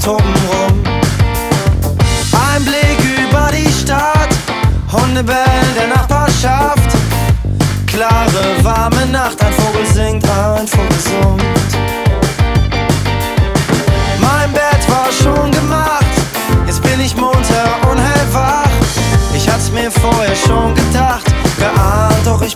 toben rum. Ein Blick über die Stadt, Hunde bellen der Nachbarschaft. Klare, warme Nacht, ein Vogel singt, ein Vogel summt.